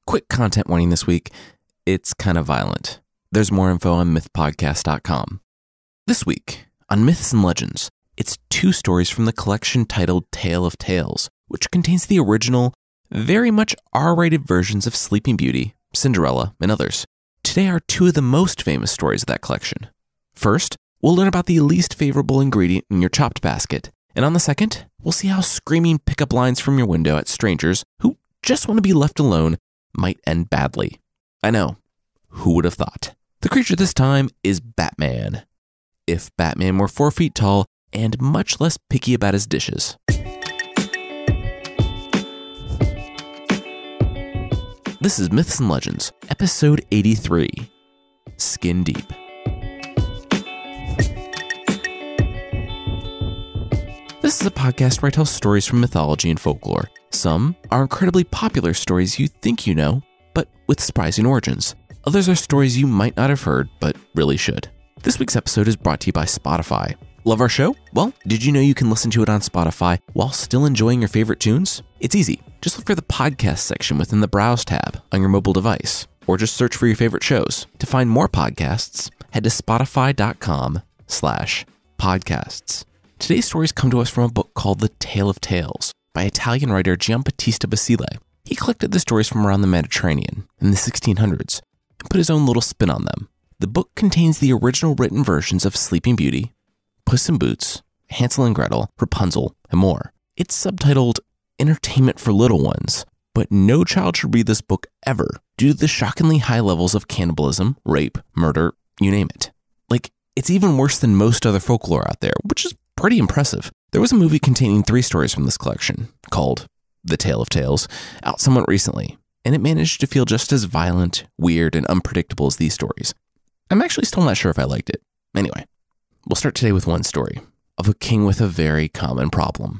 Quick content warning this week. It's kind of violent. There's more info on mythpodcast.com. This week, on Myths and Legends, it's 2 stories from the collection titled Tale of Tales, which contains the original, very much R-rated versions of Sleeping Beauty, Cinderella, and others. Today are 2 of the most famous stories of that collection. First, we'll learn about the least favorable ingredient in your chopped basket, and on the second, we'll see how screaming pickup lines from your window at strangers who just want to be left alone might end badly. I know. Who would have thought? The creature this time is Batman. If Batman were 4 feet tall and much less picky about his dishes. This is Myths and Legends, episode 83, Skin Deep. This is a podcast where I tell stories from mythology and folklore. Some are incredibly popular stories you think you know, but with surprising origins. Others are stories you might not have heard, but really should. This week's episode is brought to you by Spotify. Love our show? Well, did you know you can listen to it on Spotify while still enjoying your favorite tunes? It's easy. Just look for the podcast section within the Browse tab on your mobile device, or just search for your favorite shows. To find more podcasts, head to spotify.com/podcasts. Today's stories come to us from a book called The Tale of Tales by Italian writer Giambattista Basile. He collected the stories from around the Mediterranean in the 1600s and put his own little spin on them. The book contains the original written versions of Sleeping Beauty, Puss in Boots, Hansel and Gretel, Rapunzel, and more. It's subtitled Entertainment for Little Ones, but no child should read this book ever due to the shockingly high levels of cannibalism, rape, murder, you name it. It's even worse than most other folklore out there, which is pretty impressive. There was a movie containing 3 stories from this collection, called The Tale of Tales, out somewhat recently, and it managed to feel just as violent, weird, and unpredictable as these stories. I'm actually still not sure if I liked it. Anyway, we'll start today with one story of a king with a very common problem.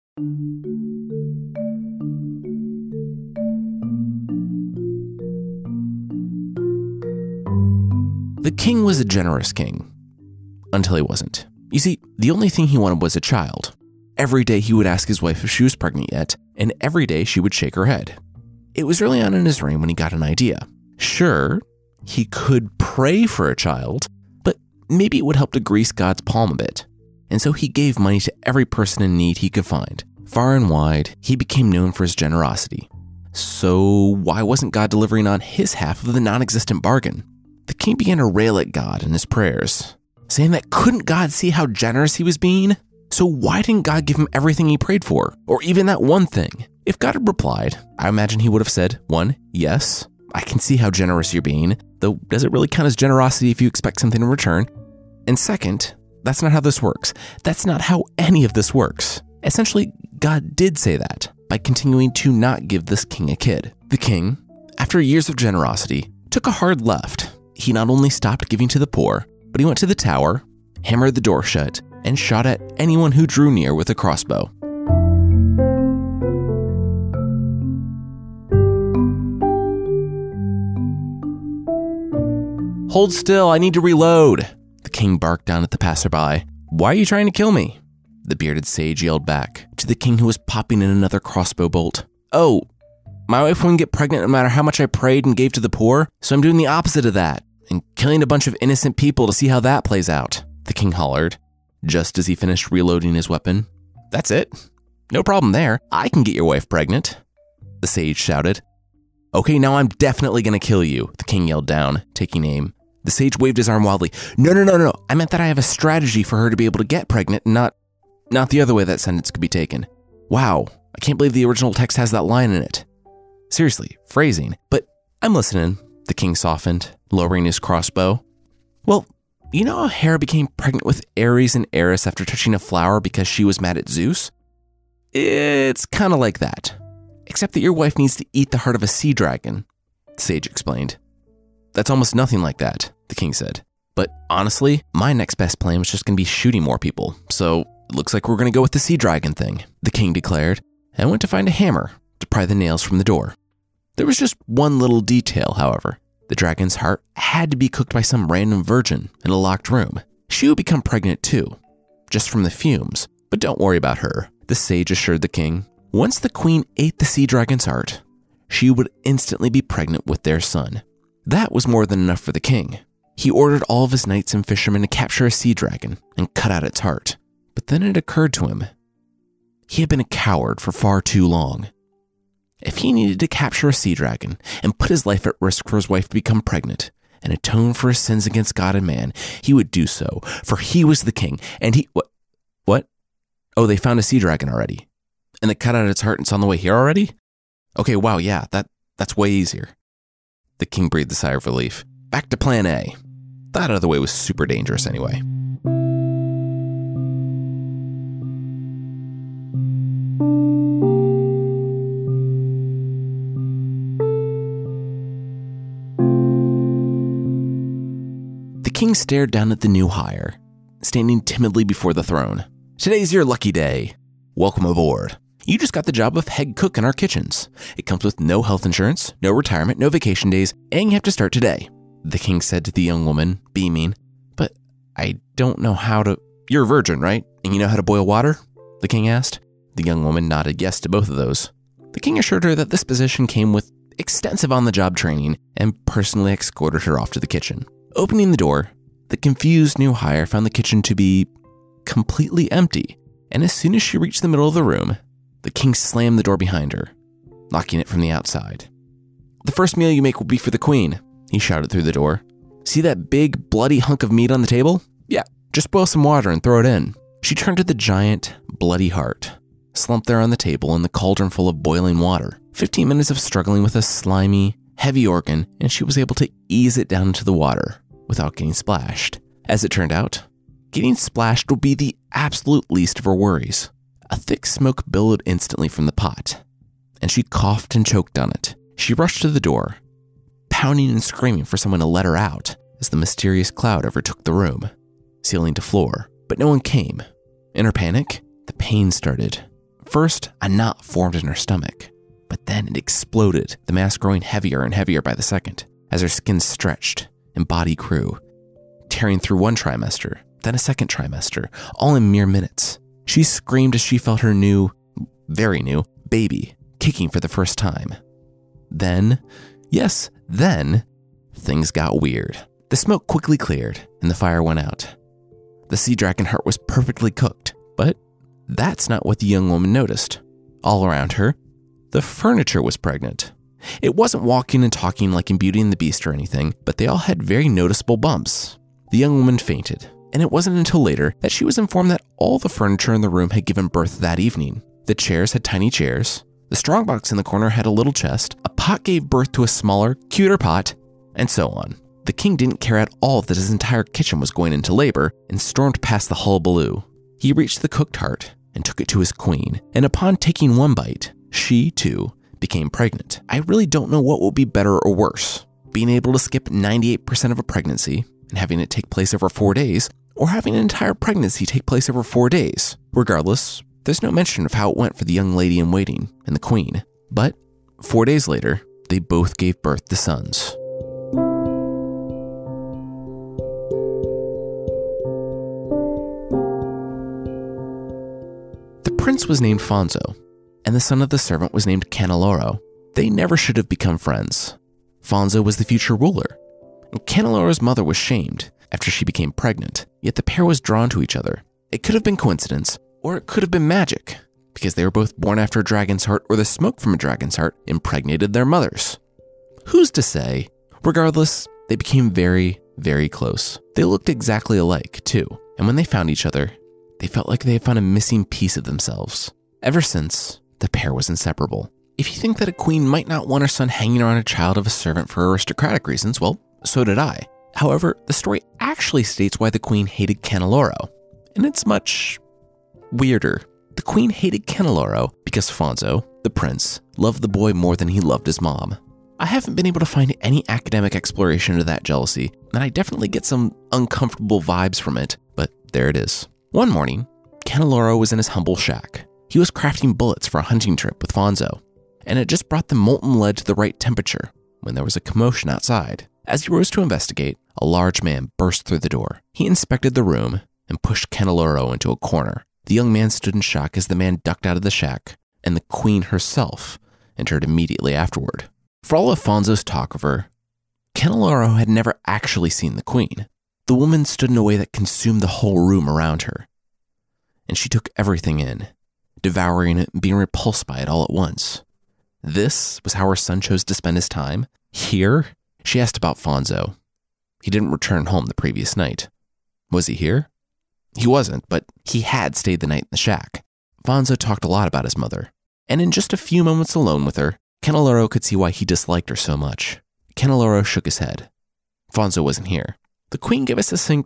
The king was a generous king, until he wasn't. You see, the only thing he wanted was a child. Every day he would ask his wife if she was pregnant yet, and every day she would shake her head. It was early on in his reign when he got an idea. Sure, he could pray for a child, but maybe it would help to grease God's palm a bit. And so he gave money to every person in need he could find. Far and wide, he became known for his generosity. So why wasn't God delivering on his half of the non-existent bargain? The king began to rail at God in his prayers, saying that couldn't God see how generous he was being? So why didn't God give him everything he prayed for, or even that one thing? If God had replied, I imagine he would have said, 1, yes, I can see how generous you're being, though does it really count as generosity if you expect something in return? And second, that's not how this works. That's not how any of this works. Essentially, God did say that by continuing to not give this king a kid. The king, after years of generosity, took a hard left. He not only stopped giving to the poor, but he went to the tower, hammered the door shut, and shot at anyone who drew near with a crossbow. Hold still, I need to reload, the king barked down at the passerby. Why are you trying to kill me? The bearded sage yelled back to the king who was popping in another crossbow bolt. Oh, my wife wouldn't get pregnant no matter how much I prayed and gave to the poor, so I'm doing the opposite of that and killing a bunch of innocent people to see how that plays out, the king hollered, just as he finished reloading his weapon. That's it. No problem there. I can get your wife pregnant, the sage shouted. Okay, now I'm definitely going to kill you, the king yelled down, taking aim. The sage waved his arm wildly. No. I meant that I have a strategy for her to be able to get pregnant, not the other way that sentence could be taken. Wow, I can't believe the original text has that line in it. Seriously, phrasing. But I'm listening, the king softened, lowering his crossbow. Well, you know how Hera became pregnant with Ares and Eris after touching a flower because she was mad at Zeus? It's kind of like that. Except that your wife needs to eat the heart of a sea dragon, the sage explained. That's almost nothing like that, the king said. But honestly, my next best plan was just going to be shooting more people. So it looks like we're going to go with the sea dragon thing, the king declared, and went to find a hammer to pry the nails from the door. There was just one little detail, however. The dragon's heart had to be cooked by some random virgin in a locked room. She would become pregnant too, just from the fumes. But don't worry about her, the sage assured the king. Once the queen ate the sea dragon's heart, she would instantly be pregnant with their son. That was more than enough for the king. He ordered all of his knights and fishermen to capture a sea dragon and cut out its heart. But then it occurred to him, he had been a coward for far too long. If he needed to capture a sea dragon and put his life at risk for his wife to become pregnant and atone for his sins against God and man, he would do so, for he was the king, and he... What? Oh, they found a sea dragon already. And they cut out its heart and it's on the way here already? Okay, wow, yeah, that's way easier. The king breathed a sigh of relief. Back to plan A. That other way was super dangerous anyway. The king stared down at the new hire, standing timidly before the throne. Today's your lucky day. Welcome aboard. You just got the job of head cook in our kitchens. It comes with no health insurance, no retirement, no vacation days, and you have to start today. The king said to the young woman, beaming. But I don't know how to... You're a virgin, right? And you know how to boil water? The king asked. The young woman nodded yes to both of those. The king assured her that this position came with extensive on-the-job training and personally escorted her off to the kitchen. Opening the door, the confused new hire found the kitchen to be completely empty, and as soon as she reached the middle of the room, the king slammed the door behind her, locking it from the outside. The first meal you make will be for the queen, he shouted through the door. See that big, bloody hunk of meat on the table? Yeah, just boil some water and throw it in. She turned to the giant, bloody heart, slumped there on the table in the cauldron full of boiling water. 15 minutes of struggling with a slimy, heavy organ, and she was able to ease it down into the water without getting splashed. As it turned out, getting splashed would be the absolute least of her worries. A thick smoke billowed instantly from the pot, and she coughed and choked on it. She rushed to the door, pounding and screaming for someone to let her out as the mysterious cloud overtook the room, ceiling to floor. But no one came. In her panic, the pain started. First, a knot formed in her stomach, but then it exploded, the mass growing heavier and heavier by the second, as her skin stretched and body grew, tearing through one trimester, then a second trimester, all in mere minutes. She screamed as she felt her new, very new, baby kicking for the first time. Then, yes, then, things got weird. The smoke quickly cleared and the fire went out. The sea dragon heart was perfectly cooked, but that's not what the young woman noticed. All around her, the furniture was pregnant. It wasn't walking and talking like in Beauty and the Beast or anything, but they all had very noticeable bumps. The young woman fainted, and it wasn't until later that she was informed that all the furniture in the room had given birth that evening. The chairs had tiny chairs, the strongbox in the corner had a little chest, a pot gave birth to a smaller, cuter pot, and so on. The king didn't care at all that his entire kitchen was going into labor and stormed past the hullabaloo. He reached the cooked heart and took it to his queen, and upon taking one bite, she, too, became pregnant. I really don't know what will be better or worse, being able to skip 98% of a pregnancy and having it take place over 4 days, or having an entire pregnancy take place over 4 days. Regardless, there's no mention of how it went for the young lady in waiting and the queen. But 4 days later, they both gave birth to sons. The prince was named Fonzo, and the son of the servant was named Canneloro. They never should have become friends. Fonzo was the future ruler, and Canneloro's mother was shamed after she became pregnant, yet the pair was drawn to each other. It could have been coincidence, or it could have been magic, because they were both born after a dragon's heart, or the smoke from a dragon's heart impregnated their mothers. Who's to say? Regardless, they became very, very close. They looked exactly alike, too, and when they found each other, they felt like they had found a missing piece of themselves. Ever since, the pair was inseparable. If you think that a queen might not want her son hanging around a child of a servant for aristocratic reasons, well, so did I. However, the story actually states why the queen hated Canneloro, and it's much weirder. The queen hated Canneloro because Fonzo, the prince, loved the boy more than he loved his mom. I haven't been able to find any academic exploration of that jealousy, and I definitely get some uncomfortable vibes from it, but there it is. One morning, Canneloro was in his humble shack. He was crafting bullets for a hunting trip with Fonzo, and it just brought the molten lead to the right temperature when there was a commotion outside. As he rose to investigate, a large man burst through the door. He inspected the room and pushed Canneloro into a corner. The young man stood in shock as the man ducked out of the shack, and the queen herself entered immediately afterward. For all of Fonzo's talk of her, Canneloro had never actually seen the queen. The woman stood in a way that consumed the whole room around her, and she took everything in, devouring it and being repulsed by it all at once. This was how her son chose to spend his time? Here? She asked about Fonzo. He didn't return home the previous night. Was he here? He wasn't, but he had stayed the night in the shack. Fonzo talked a lot about his mother, and in just a few moments alone with her, Canneloro could see why he disliked her so much. Canneloro shook his head. Fonzo wasn't here. The queen gave a succinct,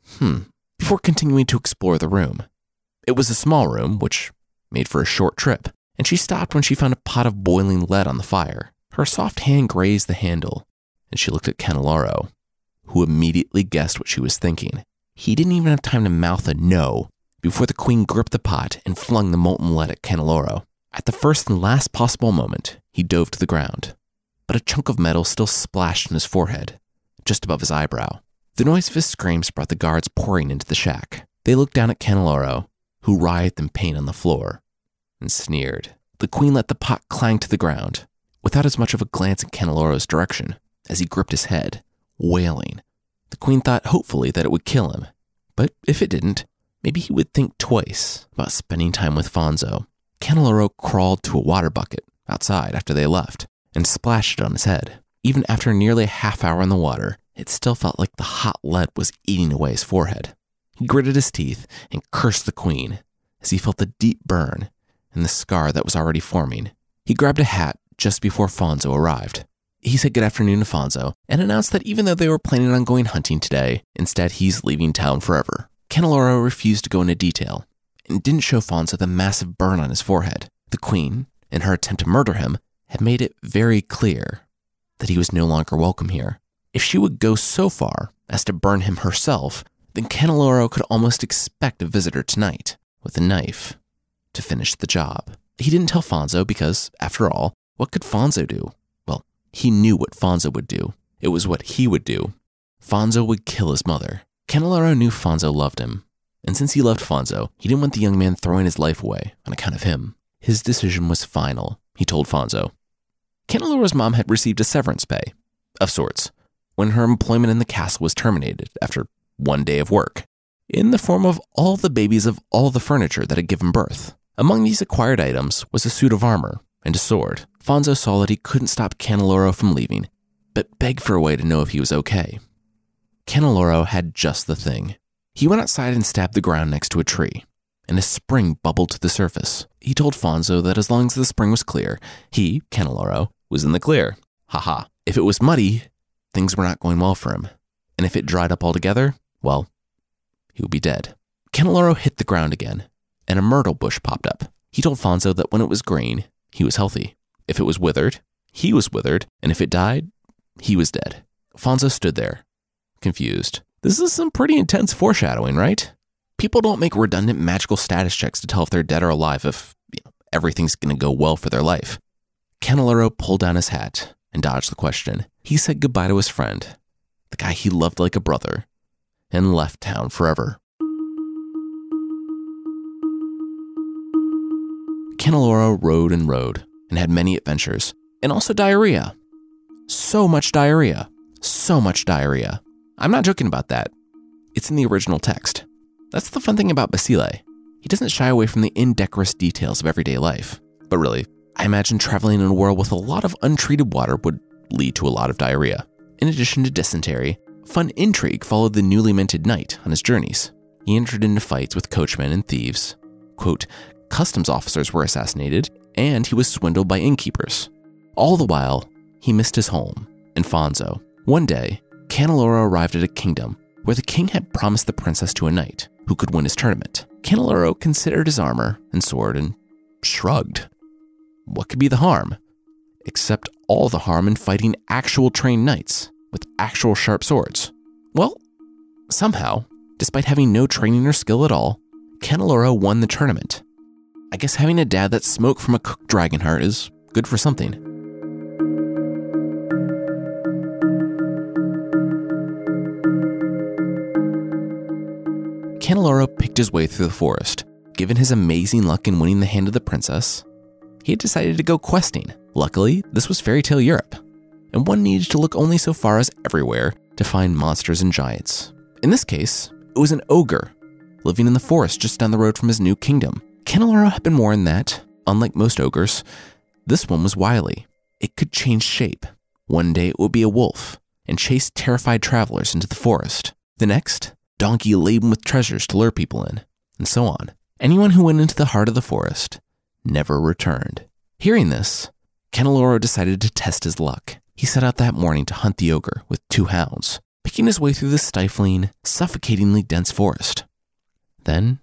before continuing to explore the room. It was a small room, which made for a short trip, and she stopped when she found a pot of boiling lead on the fire. Her soft hand grazed the handle, and she looked at Canneloro, who immediately guessed what she was thinking. He didn't even have time to mouth a no before the queen gripped the pot and flung the molten lead at Canneloro. At the first and last possible moment, he dove to the ground, but a chunk of metal still splashed in his forehead, just above his eyebrow. The noise of his screams brought the guards pouring into the shack. They looked down at Canneloro, who writhed in pain on the floor, and sneered. The queen let the pot clang to the ground, without as much of a glance in Canneloro's direction, as he gripped his head, wailing. The queen thought hopefully that it would kill him, but if it didn't, maybe he would think twice about spending time with Fonzo. Canneloro crawled to a water bucket outside after they left and splashed it on his head. Even after nearly a half hour in the water, it still felt like the hot lead was eating away his forehead. He gritted his teeth and cursed the queen as he felt the deep burn and the scar that was already forming. He grabbed a hat just before Fonzo arrived. He said good afternoon to Fonzo and announced that even though they were planning on going hunting today, instead he's leaving town forever. Canneloro refused to go into detail and didn't show Fonzo the massive burn on his forehead. The queen, in her attempt to murder him, had made it very clear that he was no longer welcome here. If she would go so far as to burn him herself, then Canneloro could almost expect a visitor tonight with a knife to finish the job. He didn't tell Fonzo because, after all, what could Fonzo do? Well, he knew what Fonzo would do. It was what he would do. Fonzo would kill his mother. Canneloro knew Fonzo loved him, and since he loved Fonzo, he didn't want the young man throwing his life away on account of him. His decision was final, he told Fonzo. Canneloro's mom had received a severance pay, of sorts, when her employment in the castle was terminated after one day of work, in the form of all the babies of all the furniture that had given birth. Among these acquired items was a suit of armor and a sword. Fonzo saw that he couldn't stop Canneloro from leaving, but begged for a way to know if he was okay. Canneloro had just the thing. He went outside and stabbed the ground next to a tree, and a spring bubbled to the surface. He told Fonzo that as long as the spring was clear, he, Canneloro, was in the clear. Haha. If it was muddy, things were not going well for him. And if it dried up altogether, well, he would be dead. Canneloro hit the ground again, and a myrtle bush popped up. He told Fonzo that when it was green, he was healthy. If it was withered, he was withered, and if it died, he was dead. Fonzo stood there, confused. This is some pretty intense foreshadowing, right? People don't make redundant magical status checks to tell if they're dead or alive if everything's going to go well for their life. Canneloro pulled down his hat and dodged the question. He said goodbye to his friend, the guy he loved like a brother, and left town forever. Canneloro rode and had many adventures, and also diarrhea. So much diarrhea. So much diarrhea. I'm not joking about that. It's in the original text. That's the fun thing about Basile. He doesn't shy away from the indecorous details of everyday life. But really, I imagine traveling in a world with a lot of untreated water would lead to a lot of diarrhea. In addition to dysentery, fun intrigue followed the newly minted knight on his journeys. He entered into fights with coachmen and thieves. Quote, customs officers were assassinated, and he was swindled by innkeepers. All the while, he missed his home in Fonzo. One day, Canneloro arrived at a kingdom where the king had promised the princess to a knight who could win his tournament. Canneloro considered his armor and sword and shrugged. What could be the harm? Except all the harm in fighting actual trained knights with actual sharp swords. Well, somehow, despite having no training or skill at all, Canneloro won the tournament. I guess having a dad that smoked from a cooked dragonheart is good for something. Canneloro picked his way through the forest. Given his amazing luck in winning the hand of the princess, he had decided to go questing. Luckily, this was fairy tale Europe, and one needed to look only so far as everywhere to find monsters and giants. In this case, it was an ogre living in the forest just down the road from his new kingdom. Candeloro had been warned that, unlike most ogres, this one was wily. It could change shape. One day it would be a wolf and chase terrified travelers into the forest. The next, donkey laden with treasures to lure people in, and so on. Anyone who went into the heart of the forest never returned. Hearing this, Candeloro decided to test his luck. He set out that morning to hunt the ogre with 2 hounds, picking his way through the stifling, suffocatingly dense forest. Then,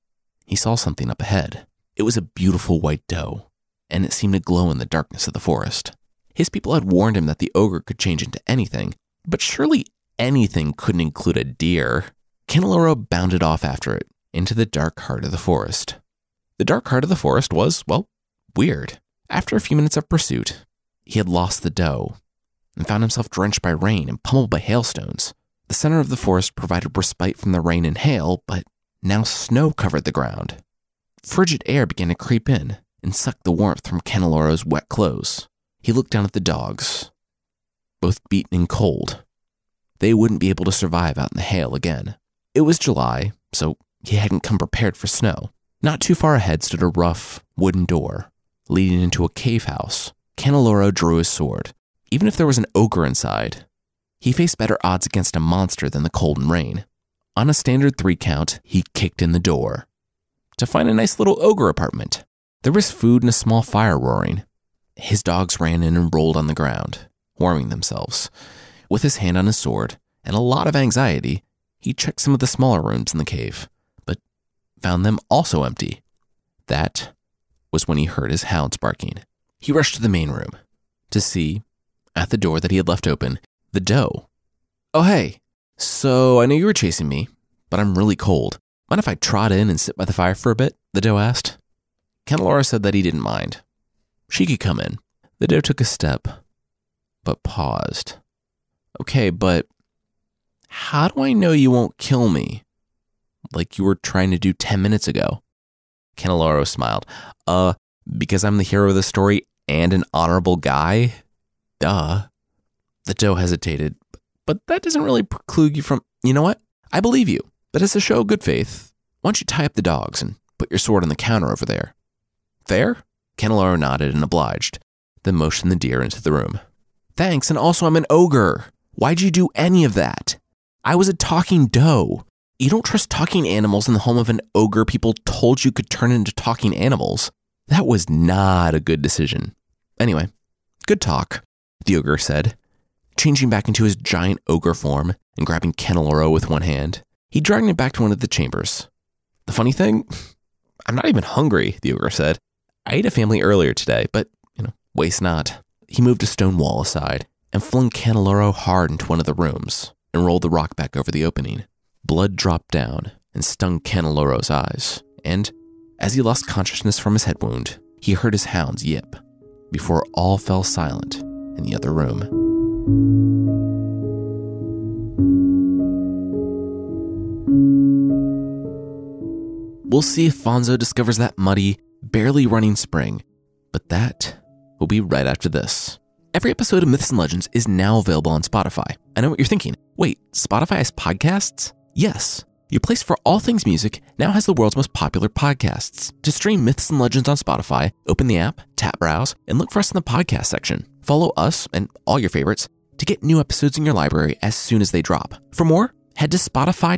he saw something up ahead. It was a beautiful white doe, and it seemed to glow in the darkness of the forest. His people had warned him that the ogre could change into anything, but surely anything couldn't include a deer. Candeloro bounded off after it, into the dark heart of the forest. The dark heart of the forest was, well, weird. After a few minutes of pursuit, he had lost the doe and found himself drenched by rain and pummeled by hailstones. The center of the forest provided respite from the rain and hail, but now snow covered the ground. Frigid air began to creep in and suck the warmth from Candeloro's wet clothes. He looked down at the dogs, both beaten and cold. They wouldn't be able to survive out in the hail again. It was July, so he hadn't come prepared for snow. Not too far ahead stood a rough, wooden door leading into a cave house. Candeloro drew his sword. Even if there was an ogre inside, he faced better odds against a monster than the cold and rain. On a standard 3 count, he kicked in the door to find a nice little ogre apartment. There was food and a small fire roaring. His dogs ran in and rolled on the ground, warming themselves. With his hand on his sword and a lot of anxiety, he checked some of the smaller rooms in the cave, but found them also empty. That was when he heard his hounds barking. He rushed to the main room to see, at the door that he had left open, the doe. "Oh, hey, so I know you were chasing me, but I'm really cold. Mind if I trot in and sit by the fire for a bit?" the doe asked. Candeloro said that he didn't mind. She could come in. The doe took a step, but paused. "Okay, but how do I know you won't kill me? Like you were trying to do 10 minutes ago?" Candeloro smiled. Because I'm the hero of the story and an honorable guy? Duh." The doe hesitated, but that doesn't really preclude you from... You know what? I believe you, but as a show of good faith, why don't you tie up the dogs and put your sword on the counter over there? Fair? Candeloro nodded and obliged, then motioned the deer into the room. "Thanks, and also I'm an ogre. Why'd you do any of that? I was a talking doe. You don't trust talking animals in the home of an ogre people told you could turn into talking animals. That was not a good decision. Anyway, good talk," the ogre said, changing back into his giant ogre form and grabbing Candeloro with one hand. He dragged him back to one of the chambers. "The funny thing, I'm not even hungry," the ogre said. "I ate a family earlier today, but, waste not." He moved a stone wall aside and flung Candeloro hard into one of the rooms and rolled the rock back over the opening. Blood dropped down and stung Candeloro's eyes, and as he lost consciousness from his head wound, he heard his hounds yip before all fell silent in the other room. We'll see if Fonzo discovers that muddy, barely running spring, but that will be right after this. Every episode of Myths and Legends is now available on Spotify. I know what you're thinking. Wait, Spotify has podcasts? Yes. Your place for all things music now has the world's most popular podcasts. To stream Myths and Legends on Spotify, open the app, tap Browse, and look for us in the podcast section. Follow us and all your favorites to get new episodes in your library as soon as they drop. For more, head to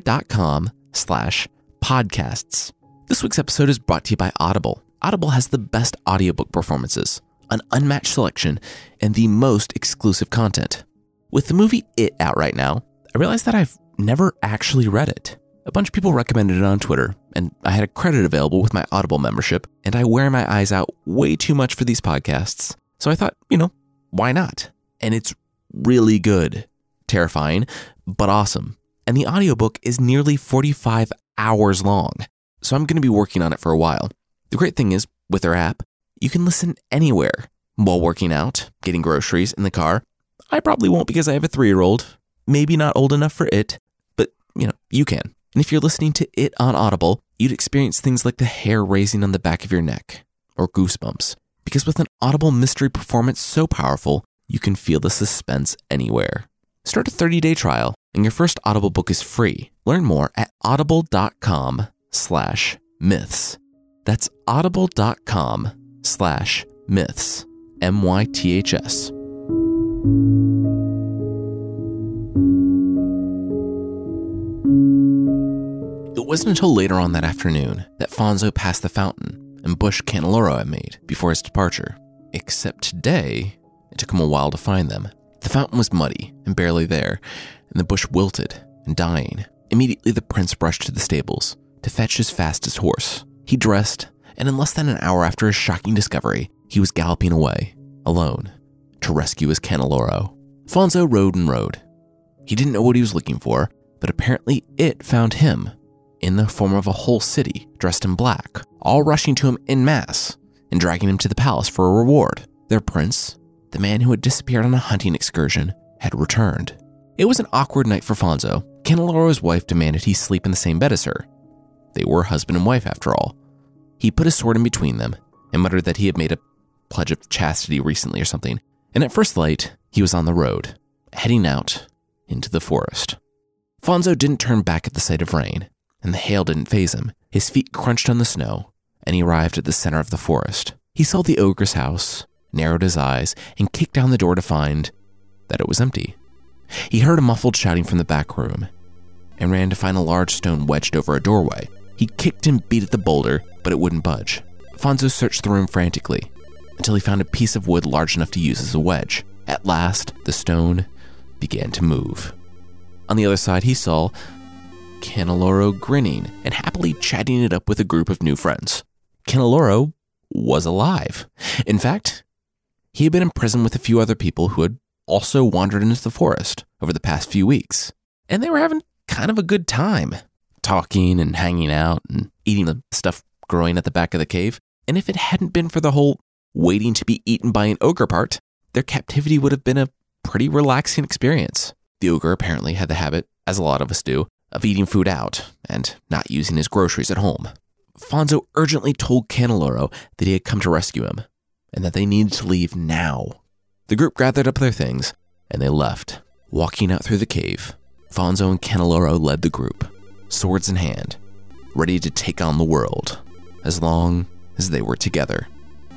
spotify.com/podcasts. This week's episode is brought to you by Audible. Audible has the best audiobook performances, an unmatched selection, and the most exclusive content. With the movie It out right now, I realized that I've never actually read it. A bunch of people recommended it on Twitter, and I had a credit available with my Audible membership, and I wear my eyes out way too much for these podcasts. So I thought, why not? And it's really good. Terrifying, but awesome. And the audiobook is nearly 45 hours long, so I'm going to be working on it for a while. The great thing is, with their app, you can listen anywhere. While working out, getting groceries, in the car. I probably won't because I have a 3-year-old. Maybe not old enough for it, but, you can. And if you're listening to it on Audible, you'd experience things like the hair raising on the back of your neck, or goosebumps. Because with an Audible mystery performance so powerful, You can feel the suspense anywhere. Start a 30-day trial, and your first Audible book is free. Learn more at audible.com/myths. That's audible.com/myths. MYTHS. It wasn't until later on that afternoon that Fonzo passed the fountain and bush Canneloro had made before his departure. Except today, it took him a while to find them. The fountain was muddy and barely there, and the bush wilted and dying. Immediately the prince rushed to the stables to fetch his fastest horse. He dressed, and in less than an hour after his shocking discovery, he was galloping away, alone, to rescue his Canneloro. Fonzo rode and rode. He didn't know what he was looking for, but apparently it found him, in the form of a whole city dressed in black, all rushing to him en masse and dragging him to the palace for a reward. Their prince, the man who had disappeared on a hunting excursion, had returned. It was an awkward night for Fonzo. Canneloro's wife demanded he sleep in the same bed as her. They were husband and wife after all. He put his sword in between them and muttered that he had made a pledge of chastity recently or something, and at first light, he was on the road, heading out into the forest. Fonzo didn't turn back at the sight of rain, and the hail didn't faze him. His feet crunched on the snow, and he arrived at the center of the forest. He saw the ogre's house, narrowed his eyes, and kicked down the door to find that it was empty. He heard a muffled shouting from the back room, and ran to find a large stone wedged over a doorway. He kicked and beat at the boulder, but it wouldn't budge. Fonzo searched the room frantically, until he found a piece of wood large enough to use as a wedge. At last, the stone began to move. On the other side, he saw Canneloro grinning and happily chatting it up with a group of new friends. Canneloro was alive. In fact, he had been in prison with a few other people who had also wandered into the forest over the past few weeks, and they were having kind of a good time, talking and hanging out and eating the stuff growing at the back of the cave. And if it hadn't been for the whole waiting to be eaten by an ogre part, their captivity would have been a pretty relaxing experience. The ogre apparently had the habit, as a lot of us do, of eating food out and not using his groceries at home. Fonzo urgently told Canneloro that he had come to rescue him and that they needed to leave now. The group gathered up their things and they left. Walking out through the cave, Fonzo and Canneloro led the group, swords in hand, ready to take on the world as long as they were together.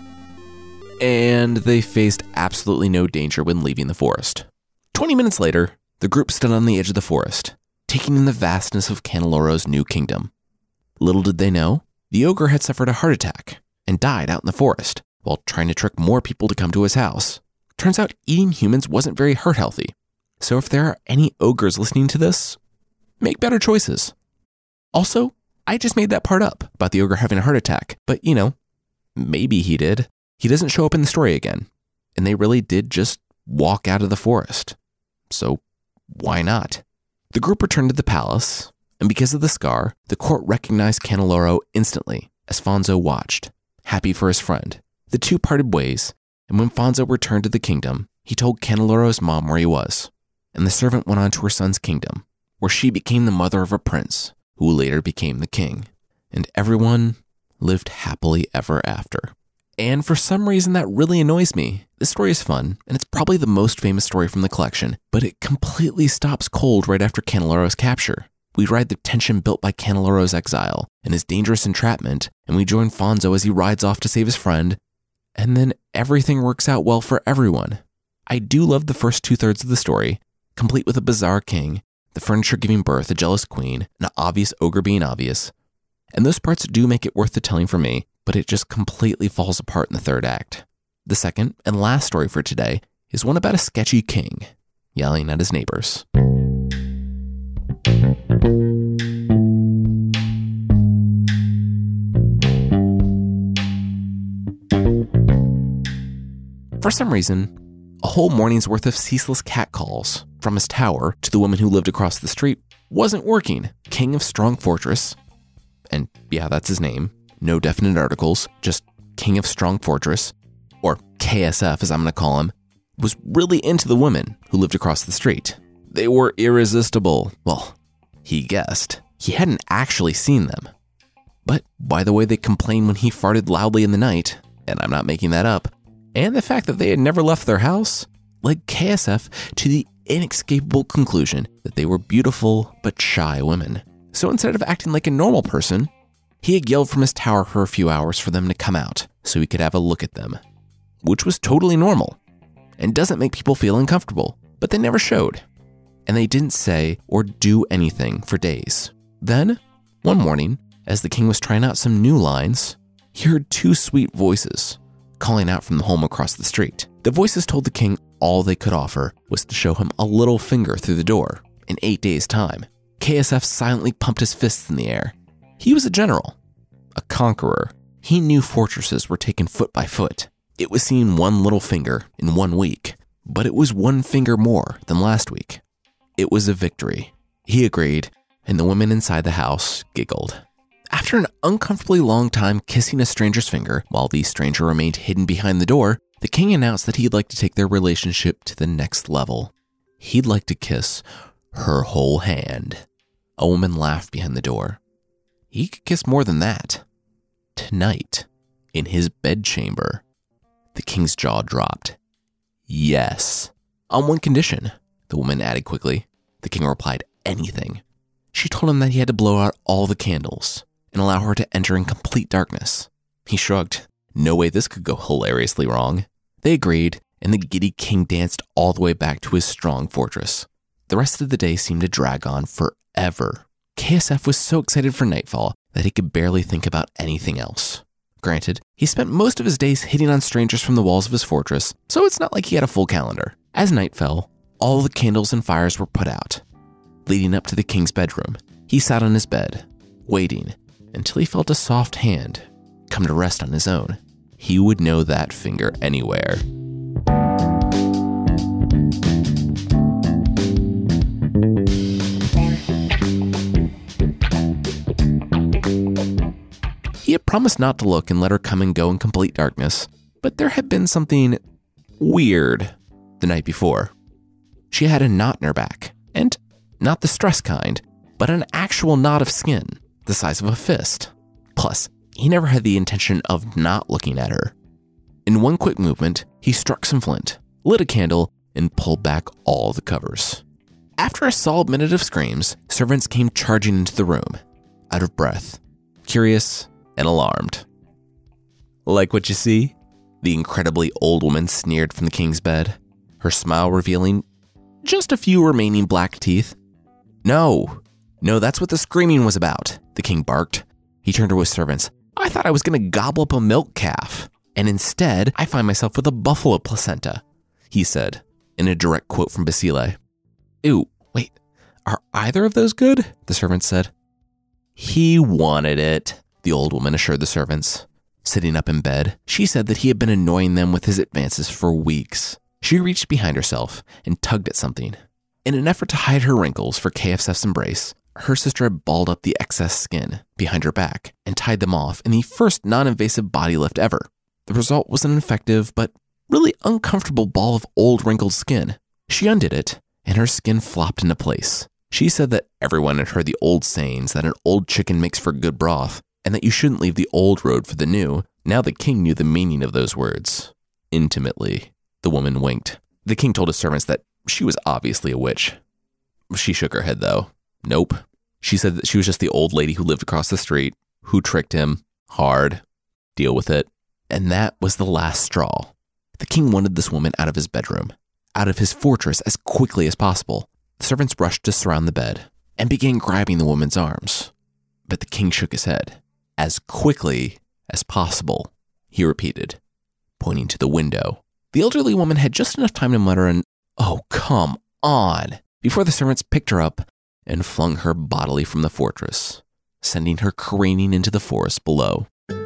And they faced absolutely no danger when leaving the forest. 20 minutes later, the group stood on the edge of the forest, taking in the vastness of Canneloro's new kingdom. Little did they know, the ogre had suffered a heart attack and died out in the forest while trying to trick more people to come to his house. Turns out eating humans wasn't very heart healthy. So if there are any ogres listening to this, make better choices. Also, I just made that part up about the ogre having a heart attack, but maybe he did. He doesn't show up in the story again, and they really did just walk out of the forest. So why not? The group returned to the palace, and because of the scar, the court recognized Canneloro instantly as Fonzo watched, happy for his friend. The two parted ways, and when Fonzo returned to the kingdom, he told Canneloro's mom where he was, and the servant went on to her son's kingdom, where she became the mother of a prince, who later became the king, and everyone lived happily ever after. And for some reason that really annoys me. This story is fun, and it's probably the most famous story from the collection, but it completely stops cold right after Canneloro's capture. We ride the tension built by Canneloro's exile and his dangerous entrapment, and we join Fonzo as he rides off to save his friend, and then everything works out well for everyone. I do love the first 2/3 of the story, complete with a bizarre king, the furniture giving birth, a jealous queen, an obvious ogre being obvious, and those parts do make it worth the telling for me, but it just completely falls apart in the third act. The second and last story for today is one about a sketchy king yelling at his neighbors. For some reason, a whole morning's worth of ceaseless cat calls from his tower to the woman who lived across the street wasn't working. King of Strong Fortress, and yeah, that's his name, no definite articles, just King of Strong Fortress, or KSF as I'm going to call him, was really into the women who lived across the street. They were irresistible. Well, he guessed. He hadn't actually seen them. But by the way they complained when he farted loudly in the night, and I'm not making that up, and the fact that they had never left their house, led KSF to the inescapable conclusion that they were beautiful but shy women. So instead of acting like a normal person, he had yelled from his tower for a few hours for them to come out so he could have a look at them, which was totally normal and doesn't make people feel uncomfortable, but they never showed. And they didn't say or do anything for days. Then, one morning, as the king was trying out some new lines, he heard two sweet voices calling out from the home across the street. The voices told the king all they could offer was to show him a little finger through the door in 8 days' time. KSF silently pumped his fists in the air. He was a general, a conqueror. He knew fortresses were taken foot by foot. It was seeing one little finger in 1 week, but it was one finger more than last week. It was a victory. He agreed, and the women inside the house giggled. After an uncomfortably long time kissing a stranger's finger while the stranger remained hidden behind the door, the king announced that he'd like to take their relationship to the next level. He'd like to kiss her whole hand. A woman laughed behind the door. He could kiss more than that. Tonight, in his bedchamber. The king's jaw dropped. Yes. On one condition, the woman added quickly. The king replied, anything. She told him that he had to blow out all the candles and allow her to enter in complete darkness. He shrugged. No way this could go hilariously wrong. They agreed, and the giddy king danced all the way back to his strong fortress. The rest of the day seemed to drag on forever. KSF was so excited for nightfall that he could barely think about anything else. Granted, he spent most of his days hitting on strangers from the walls of his fortress, so it's not like he had a full calendar. As night fell, all the candles and fires were put out. Leading up to the king's bedroom, he sat on his bed, waiting until he felt a soft hand come to rest on his own. He would know that finger anywhere. He had promised not to look and let her come and go in complete darkness, but there had been something weird the night before. She had a knot in her back, and not the stress kind, but an actual knot of skin, the size of a fist. Plus, he never had the intention of not looking at her. In one quick movement, he struck some flint, lit a candle, and pulled back all the covers. After a solid minute of screams, servants came charging into the room, out of breath, curious, and alarmed. Like what you see? The incredibly old woman sneered from the king's bed, her smile revealing just a few remaining black teeth. No, that's what the screaming was about, the king barked. He turned to his servants. I thought I was going to gobble up a milk calf, and instead I find myself with a buffalo placenta, he said, in a direct quote from Basile. Ew, wait, are either of those good? The servant said. He wanted it, the old woman assured the servants. Sitting up in bed, she said that he had been annoying them with his advances for weeks. She reached behind herself and tugged at something. In an effort to hide her wrinkles for KSF's embrace, her sister had balled up the excess skin behind her back and tied them off in the first non-invasive body lift ever. The result was an effective but really uncomfortable ball of old wrinkled skin. She undid it, and her skin flopped into place. She said that everyone had heard the old sayings that an old chicken makes for good broth, and that you shouldn't leave the old road for the new. Now the king knew the meaning of those words. Intimately. The woman winked. The king told his servants that she was obviously a witch. She shook her head, though. Nope. She said that she was just the old lady who lived across the street, who tricked him hard. Deal with it. And that was the last straw. The king wanted this woman out of his bedroom, out of his fortress as quickly as possible. The servants rushed to surround the bed and began grabbing the woman's arms. But the king shook his head. As quickly as possible, he repeated, pointing to the window. The elderly woman had just enough time to mutter an, "Oh, come on," before the servants picked her up and flung her bodily from the fortress, sending her careening into the forest below.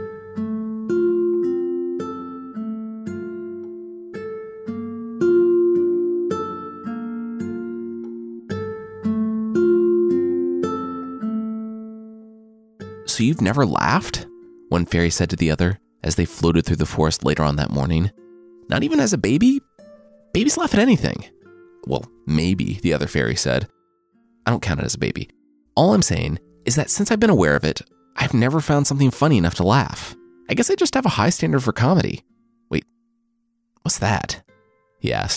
So you've never laughed? One fairy said to the other as they floated through the forest later on that morning. Not even as a baby? Babies laugh at anything. Well, maybe, the other fairy said. I don't count it as a baby. All I'm saying is that since I've been aware of it, I've never found something funny enough to laugh. I guess I just have a high standard for comedy. Wait, what's that? He asked,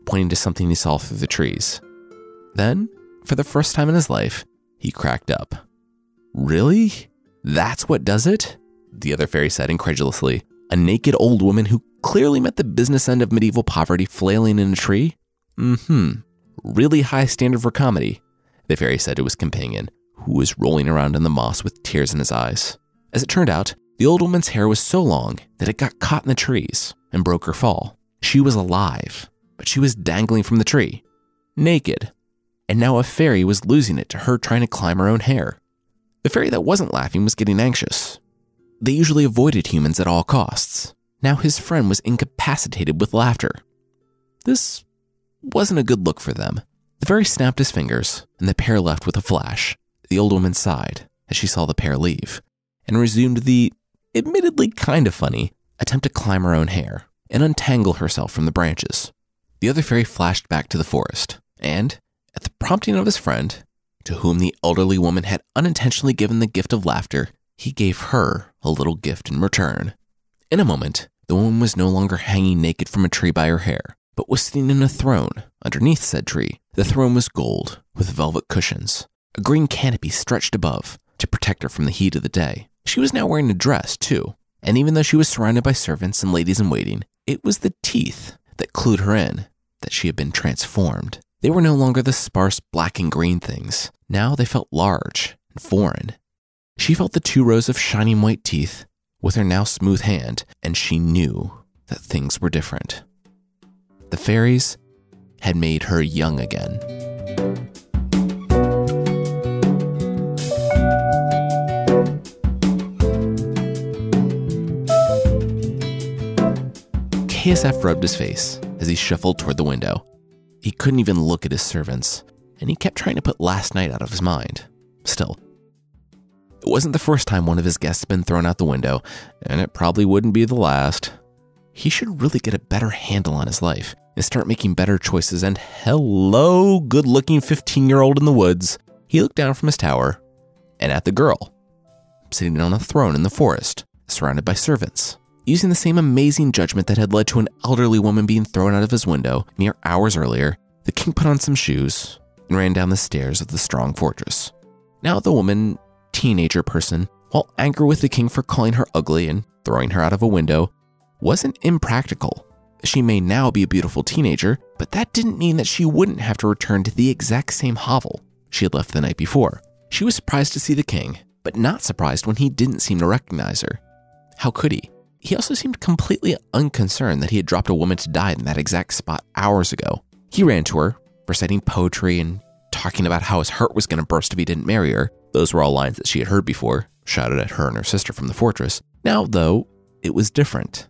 pointing to something he saw through the trees. Then, for the first time in his life, he cracked up. "Really? That's what does it?" the other fairy said incredulously. "A naked old woman who clearly met the business end of medieval poverty flailing in a tree? Really high standard for comedy," the fairy said to his companion, who was rolling around in the moss with tears in his eyes. As it turned out, the old woman's hair was so long that it got caught in the trees and broke her fall. She was alive, but she was dangling from the tree, naked, and now a fairy was losing it to her trying to climb her own hair. The fairy that wasn't laughing was getting anxious. They usually avoided humans at all costs. Now his friend was incapacitated with laughter. This wasn't a good look for them. The fairy snapped his fingers, and the pair left with a flash. The old woman sighed as she saw the pair leave, and resumed the, admittedly kind of funny, attempt to climb her own hair and untangle herself from the branches. The other fairy flashed back to the forest, and, at the prompting of his friend, to whom the elderly woman had unintentionally given the gift of laughter, he gave her a little gift in return. In a moment, the woman was no longer hanging naked from a tree by her hair, but was sitting in a throne underneath said tree. The throne was gold, with velvet cushions. A green canopy stretched above to protect her from the heat of the day. She was now wearing a dress, too, and even though she was surrounded by servants and ladies in waiting, it was the teeth that clued her in that she had been transformed. They were no longer the sparse black and green things. Now they felt large and foreign. She felt the 2 rows of shining white teeth with her now smooth hand, and she knew that things were different. The fairies had made her young again. KSF rubbed his face as he shuffled toward the window. He couldn't even look at his servants, and he kept trying to put last night out of his mind. Still, it wasn't the first time one of his guests had been thrown out the window, and it probably wouldn't be the last. He should really get a better handle on his life and start making better choices. And hello, good-looking 15-year-old in the woods. He looked down from his tower and at the girl, sitting on a throne in the forest, surrounded by servants. Using the same amazing judgment that had led to an elderly woman being thrown out of his window mere hours earlier, the king put on some shoes and ran down the stairs of the strong fortress. Now the woman, teenager person, while angry with the king for calling her ugly and throwing her out of a window, wasn't impractical. She may now be a beautiful teenager, but that didn't mean that she wouldn't have to return to the exact same hovel she had left the night before. She was surprised to see the king, but not surprised when he didn't seem to recognize her. How could he? He also seemed completely unconcerned that he had dropped a woman to die in that exact spot hours ago. He ran to her, reciting poetry and talking about how his heart was going to burst if he didn't marry her. Those were all lines that she had heard before, shouted at her and her sister from the fortress. Now, though, it was different.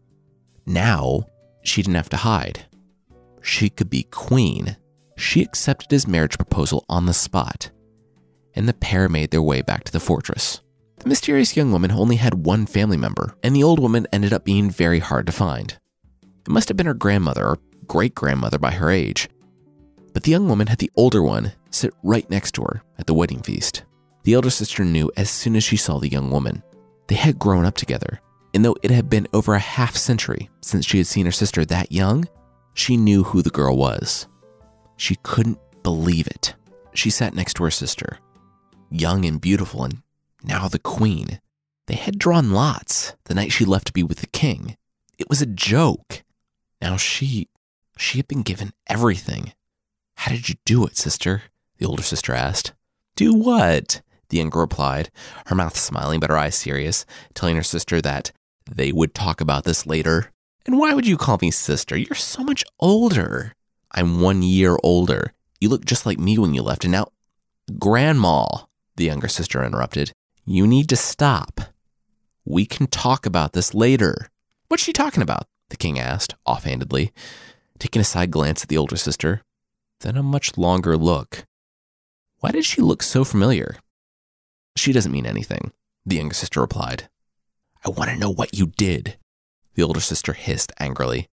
Now, she didn't have to hide. She could be queen. She accepted his marriage proposal on the spot, and the pair made their way back to the fortress. The mysterious young woman only had one family member, and the old woman ended up being very hard to find. It must have been her grandmother or great-grandmother by her age, but the young woman had the older one sit right next to her at the wedding feast. The elder sister knew as soon as she saw the young woman. They had grown up together, and though it had been over a half-century since she had seen her sister that young, she knew who the girl was. She couldn't believe it. She sat next to her sister, young and beautiful, and now the queen. They had drawn lots the night she left to be with the king. It was a joke. Now she had been given everything. "How did you do it, sister?" the older sister asked. "Do what?" the younger replied, her mouth smiling but her eyes serious, telling her sister that they would talk about this later. "And why would you call me sister? You're so much older." "I'm 1 year older. You look just like me when you left, and now—" "Grandma," the younger sister interrupted, "you need to stop. We can talk about this later." "What's she talking about?" the king asked, offhandedly, taking a side glance at the older sister, then a much longer look. Why did she look so familiar? "She doesn't mean anything," the younger sister replied. "I want to know what you did," the older sister hissed angrily.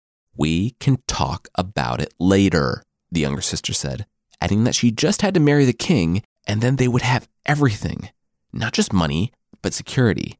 "We can talk about it later," the younger sister said, adding that she just had to marry the king and then they would have everything. Not just money, but security.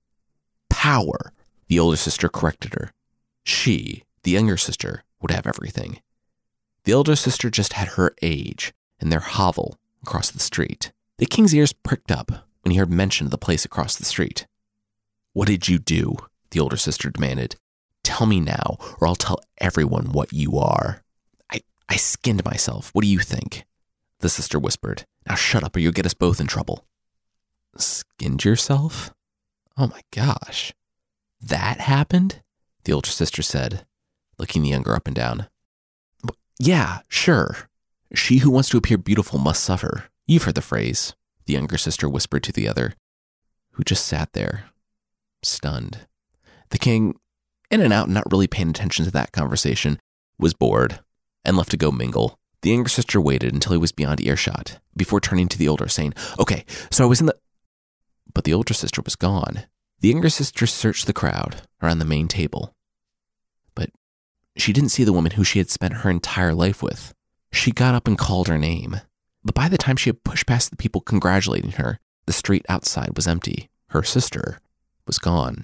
Power, the older sister corrected her. She, the younger sister, would have everything. The elder sister just had her age in their hovel across the street. The king's ears pricked up when he heard mention of the place across the street. "What did you do?" the older sister demanded. "Tell me now, or I'll tell everyone what you are." I skinned myself. What do you think?" the sister whispered. "Now shut up or you'll get us both in trouble." "Skinned yourself? Oh my gosh. That happened?" the older sister said, looking the younger up and down. "Yeah, sure. She who wants to appear beautiful must suffer. You've heard the phrase," the younger sister whispered to the other, who just sat there, stunned. The king, in and out, not really paying attention to that conversation, was bored and left to go mingle. The younger sister waited until he was beyond earshot before turning to the older, saying, "Okay, so I was in the..." But the older sister was gone. The younger sister searched the crowd around the main table, but she didn't see the woman who she had spent her entire life with. She got up and called her name, but by the time she had pushed past the people congratulating her, the street outside was empty. Her sister was gone.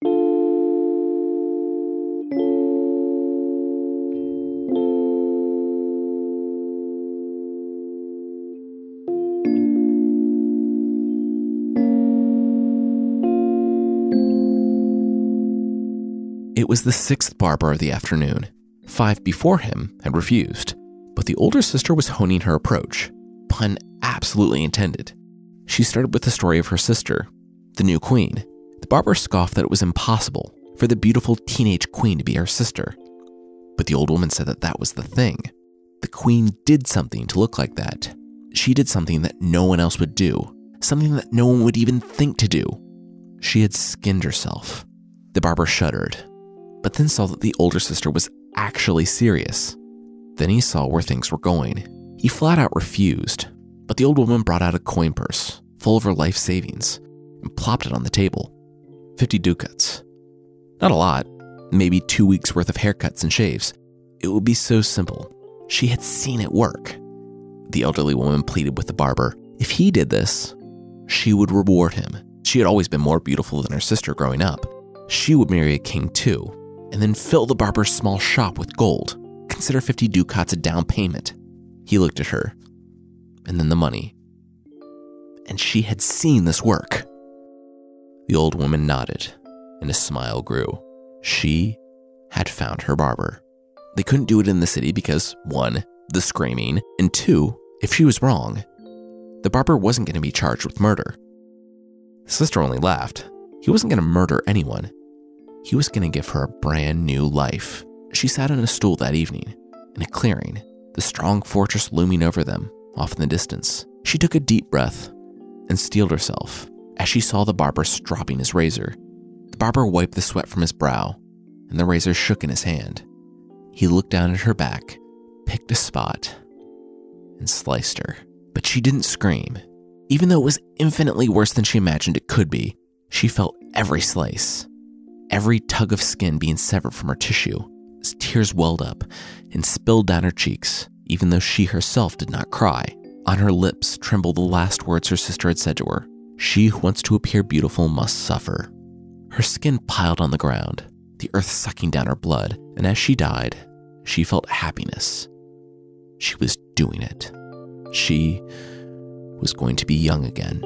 It was the sixth barber of the afternoon. 5 before him had refused, but the older sister was honing her approach, pun absolutely intended. She started with the story of her sister, the new queen. The barber scoffed that it was impossible for the beautiful teenage queen to be her sister. But the old woman said that that was the thing. The queen did something to look like that. She did something that no one else would do, something that no one would even think to do. She had skinned herself. The barber shuddered, but then saw that the older sister was actually serious. Then he saw where things were going. He flat out refused, but the old woman brought out a coin purse full of her life savings and plopped it on the table. 50 ducats. Not a lot, maybe 2 weeks worth of haircuts and shaves. It would be so simple. She had seen it work. The elderly woman pleaded with the barber. If he did this, she would reward him. She had always been more beautiful than her sister growing up. She would marry a king too, and then fill the barber's small shop with gold. Consider 50 ducats a down payment. He looked at her, and then the money. And she had seen this work. The old woman nodded, and a smile grew. She had found her barber. They couldn't do it in the city because, 1, the screaming, and 2, if she was wrong, the barber wasn't going to be charged with murder. The sister only laughed. He wasn't going to murder anyone. He was going to give her a brand new life. She sat on a stool that evening, in a clearing, the strong fortress looming over them, off in the distance. She took a deep breath and steeled herself as she saw the barber stropping his razor. The barber wiped the sweat from his brow, and the razor shook in his hand. He looked down at her back, picked a spot, and sliced her. But she didn't scream. Even though it was infinitely worse than she imagined it could be, she felt every slice. Every tug of skin being severed from her tissue, as tears welled up and spilled down her cheeks, even though she herself did not cry. On her lips trembled the last words her sister had said to her. She who wants to appear beautiful must suffer. Her skin piled on the ground, the earth sucking down her blood, and as she died, she felt happiness. She was doing it. She was going to be young again.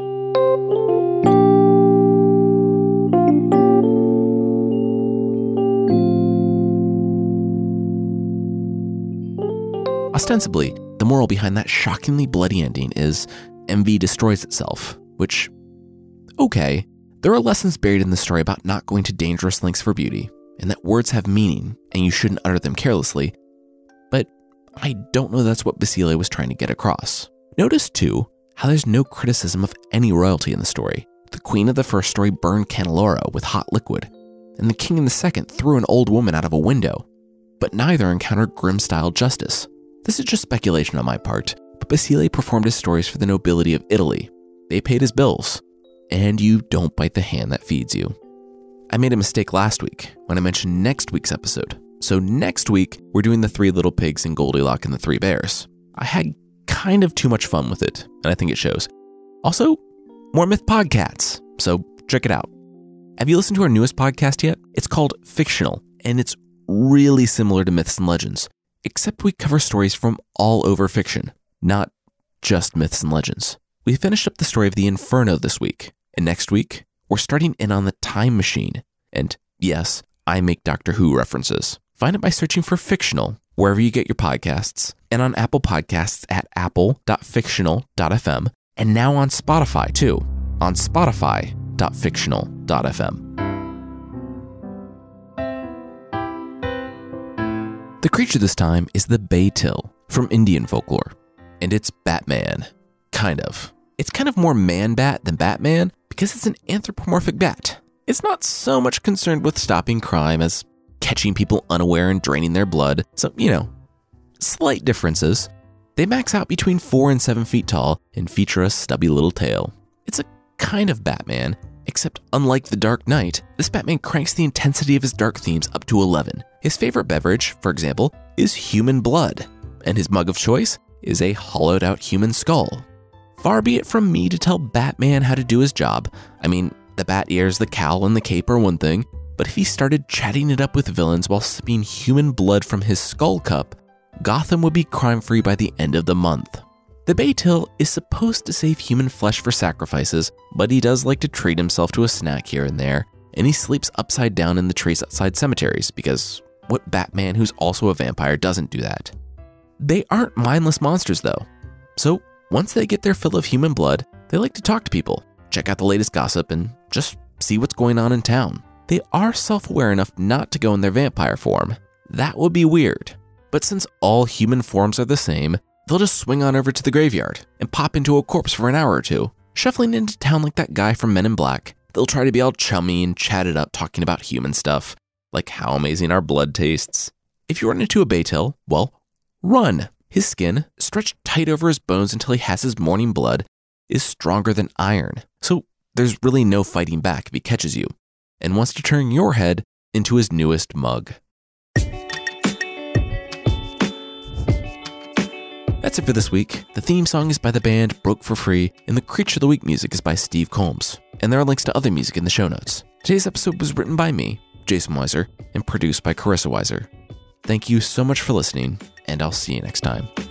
Ostensibly, the moral behind that shockingly bloody ending is envy destroys itself, which, okay, there are lessons buried in the story about not going to dangerous lengths for beauty, and that words have meaning and you shouldn't utter them carelessly, but I don't know that's what Basile was trying to get across. Notice, too, how there's no criticism of any royalty in the story. The queen of the first story burned Candeloro with hot liquid, and the king in the second threw an old woman out of a window, but neither encountered grim-style justice. This is just speculation on my part, but Basile performed his stories for the nobility of Italy. They paid his bills, and you don't bite the hand that feeds you. I made a mistake last week when I mentioned next week's episode. So next week, we're doing the 3 Little Pigs and Goldilocks and the 3 Bears. I had kind of too much fun with it, and I think it shows. Also, more Myth Podcasts, so check it out. Have you listened to our newest podcast yet? It's called Fictional, and it's really similar to Myths and Legends, except we cover stories from all over fiction, not just myths and legends. We finished up the story of the Inferno this week, and next week, we're starting in on the Time Machine. And yes, I make Doctor Who references. Find it by searching for Fictional wherever you get your podcasts, and on Apple Podcasts at apple.fictional.fm, and now on Spotify too, on spotify.fictional.fm. The creature this time is the Baytil from Indian folklore, and it's Batman. Kind of. It's kind of more man-bat than Batman because it's an anthropomorphic bat. It's not so much concerned with stopping crime as catching people unaware and draining their blood. So, slight differences. They max out between 4 and 7 feet tall and feature a stubby little tail. It's a kind of Batman, except unlike the Dark Knight, this Batman cranks the intensity of his dark themes up to 11. His favorite beverage, for example, is human blood, and his mug of choice is a hollowed out human skull. Far be it from me to tell Batman how to do his job. I mean, the bat ears, the cowl, and the cape are one thing, but if he started chatting it up with villains while sipping human blood from his skull cup, Gotham would be crime-free by the end of the month. The Baytil is supposed to save human flesh for sacrifices, but he does like to treat himself to a snack here and there, and he sleeps upside down in the trees outside cemeteries, because what Batman who's also a vampire doesn't do that? They aren't mindless monsters though, so once they get their fill of human blood, they like to talk to people, check out the latest gossip, and just see what's going on in town. They are self-aware enough not to go in their vampire form. That would be weird. But since all human forms are the same, they'll just swing on over to the graveyard and pop into a corpse for an hour or two, shuffling into town like that guy from Men in Black. They'll try to be all chummy and chat it up talking about human stuff, like how amazing our blood tastes. If you run into a Baytil, well, run. His skin, stretched tight over his bones until he has his morning blood, is stronger than iron. So there's really no fighting back if he catches you and wants to turn your head into his newest mug. That's it for this week. The theme song is by the band Broke for Free, and the Creature of the Week music is by Steve Combs. And there are links to other music in the show notes. Today's episode was written by me, Jason Weiser, and produced by Carissa Weiser. Thank you so much for listening, and I'll see you next time.